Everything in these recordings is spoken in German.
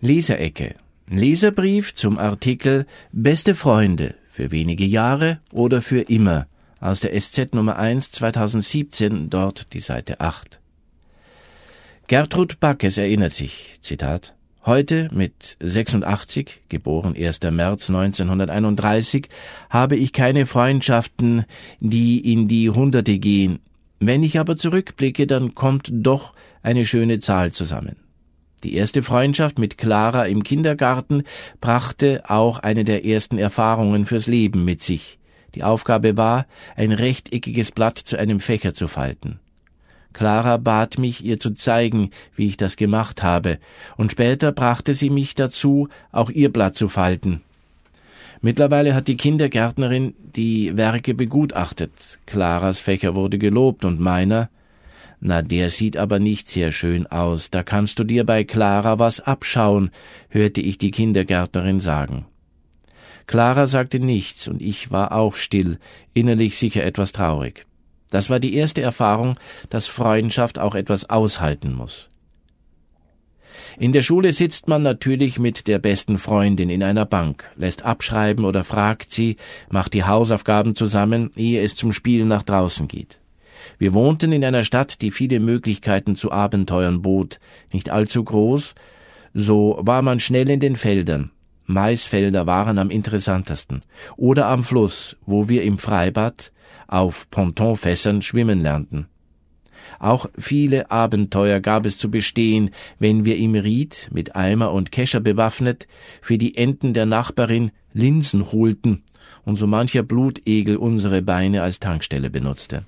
Leserecke. Leserbrief zum Artikel Beste Freunde für wenige Jahre oder für immer aus der SZ Nummer 1 2017, dort die Seite 8. Gertrud Backes erinnert sich, Zitat, heute mit 86, geboren 1. März 1931, habe ich keine Freundschaften, die in die Hunderte gehen. Wenn ich aber zurückblicke, dann kommt doch eine schöne Zahl zusammen. Die erste Freundschaft mit Clara im Kindergarten brachte auch eine der ersten Erfahrungen fürs Leben mit sich. Die Aufgabe war, ein rechteckiges Blatt zu einem Fächer zu falten. Clara bat mich, ihr zu zeigen, wie ich das gemacht habe, und später brachte sie mich dazu, auch ihr Blatt zu falten. Mittlerweile hat die Kindergärtnerin die Werke begutachtet. Claras Fächer wurde gelobt und meiner, »Na, der sieht aber nicht sehr schön aus, da kannst du dir bei Clara was abschauen«, hörte ich die Kindergärtnerin sagen. Clara sagte nichts und ich war auch still, innerlich sicher etwas traurig. Das war die erste Erfahrung, dass Freundschaft auch etwas aushalten muss. In der Schule sitzt man natürlich mit der besten Freundin in einer Bank, lässt abschreiben oder fragt sie, macht die Hausaufgaben zusammen, ehe es zum Spielen nach draußen geht. Wir wohnten in einer Stadt, die viele Möglichkeiten zu Abenteuern bot, nicht allzu groß, so war man schnell in den Feldern. Maisfelder waren am interessantesten. Oder am Fluss, wo wir im Freibad auf Pontonfässern schwimmen lernten. Auch viele Abenteuer gab es zu bestehen, wenn wir im Ried, mit Eimer und Kescher bewaffnet, für die Enten der Nachbarin Linsen holten und so mancher Blutegel unsere Beine als Tankstelle benutzte.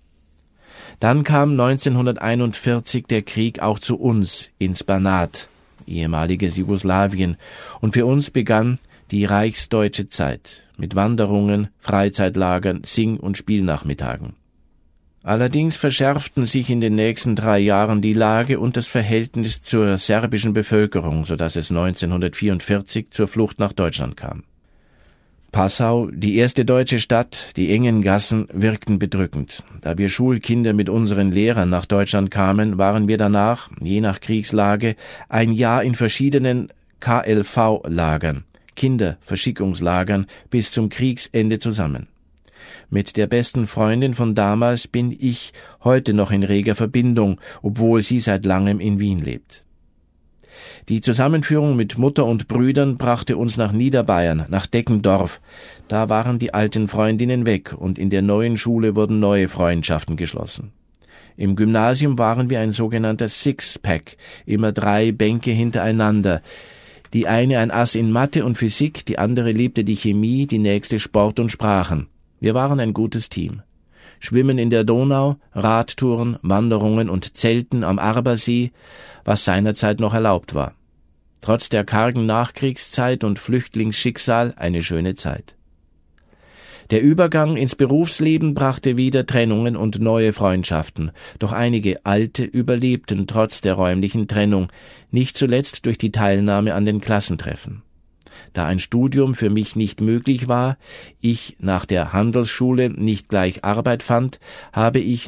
Dann kam 1941 der Krieg auch zu uns ins Banat, ehemaliges Jugoslawien, und für uns begann die reichsdeutsche Zeit mit Wanderungen, Freizeitlagern, Sing- und Spielnachmittagen. Allerdings verschärften sich in den nächsten 3 Jahren die Lage und das Verhältnis zur serbischen Bevölkerung, sodass es 1944 zur Flucht nach Deutschland kam. Passau, die erste deutsche Stadt, die engen Gassen wirkten bedrückend. Da wir Schulkinder mit unseren Lehrern nach Deutschland kamen, waren wir danach, je nach Kriegslage, ein Jahr in verschiedenen KLV-Lagern, Kinderverschickungslagern, bis zum Kriegsende zusammen. Mit der besten Freundin von damals bin ich heute noch in reger Verbindung, obwohl sie seit langem in Wien lebt. Die Zusammenführung mit Mutter und Brüdern brachte uns nach Niederbayern, nach Deckendorf. Da waren die alten Freundinnen weg und in der neuen Schule wurden neue Freundschaften geschlossen. Im Gymnasium waren wir ein sogenannter Six-Pack, immer 3 Bänke hintereinander. Die eine ein Ass in Mathe und Physik, die andere liebte die Chemie, die nächste Sport und Sprachen. Wir waren ein gutes Team. Schwimmen in der Donau, Radtouren, Wanderungen und Zelten am Arbersee, was seinerzeit noch erlaubt war. Trotz der kargen Nachkriegszeit und Flüchtlingsschicksal eine schöne Zeit. Der Übergang ins Berufsleben brachte wieder Trennungen und neue Freundschaften, doch einige alte überlebten trotz der räumlichen Trennung, nicht zuletzt durch die Teilnahme an den Klassentreffen. Da ein Studium für mich nicht möglich war, ich nach der Handelsschule nicht gleich Arbeit fand, habe ich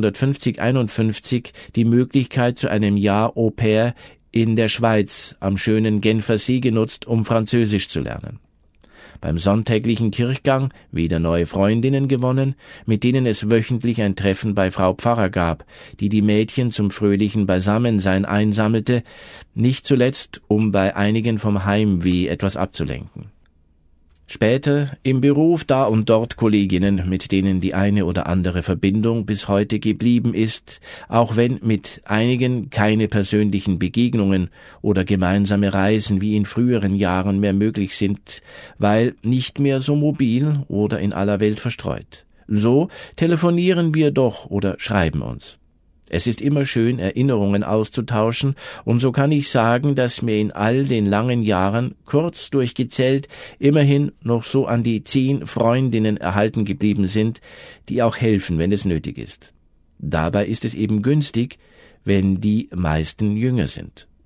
1950/51 die Möglichkeit zu einem Jahr Au pair in der Schweiz am schönen Genfer See genutzt, um Französisch zu lernen. Beim sonntäglichen Kirchgang wieder neue Freundinnen gewonnen, mit denen es wöchentlich ein Treffen bei Frau Pfarrer gab, die die Mädchen zum fröhlichen Beisammensein einsammelte, nicht zuletzt, um bei einigen vom Heimweh etwas abzulenken. Später im Beruf da und dort Kolleginnen, mit denen die eine oder andere Verbindung bis heute geblieben ist, auch wenn mit einigen keine persönlichen Begegnungen oder gemeinsame Reisen wie in früheren Jahren mehr möglich sind, weil nicht mehr so mobil oder in aller Welt verstreut. So telefonieren wir doch oder schreiben uns. Es ist immer schön, Erinnerungen auszutauschen, und so kann ich sagen, dass mir in all den langen Jahren, kurz durchgezählt, immerhin noch so an die 10 Freundinnen erhalten geblieben sind, die auch helfen, wenn es nötig ist. Dabei ist es eben günstig, wenn die meisten jünger sind.